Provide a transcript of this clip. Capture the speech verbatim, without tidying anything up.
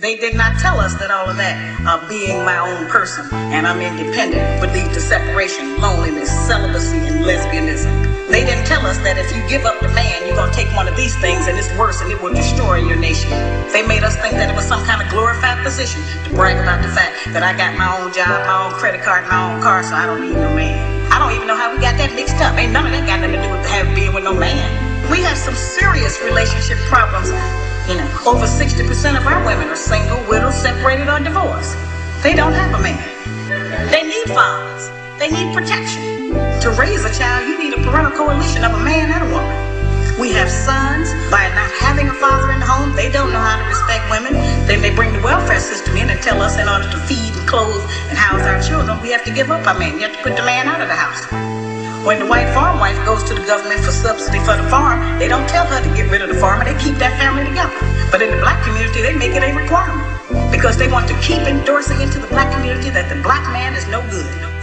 They did not tell us that all of that, uh, being my own person and I'm independent, would lead to separation, loneliness, celibacy, and lesbianism. They didn't tell us that if you give up the man, you're going to take one of these things and it's worse and it will destroy your nation. They made us think that it was some kind of glorified position to brag about the fact that I got my own job, my own credit card, my own car, so I don't need no man. I don't even know how we got that mixed up. Ain't none of that got nothing to do with having being with no man. We have some serious relationship problems. You know, over sixty percent of our women are single, widows, separated, or divorced. They don't have a man. They need fathers. They need protection. To raise a child, you need a parental coalition of a man and a woman. We have sons. By not having a father in the home, they don't know how to respect women. Then they bring the welfare system in and tell us in order to feed and clothe and house our children, we have to give up our man. You have to put the man out of the house. When the white farm wife goes to the government for subsidy for the farm, they don't tell her to get rid of the farmer. They keep that family together. But in the black community, they make it a requirement because they want to keep endorsing into the black community that the black man is no good.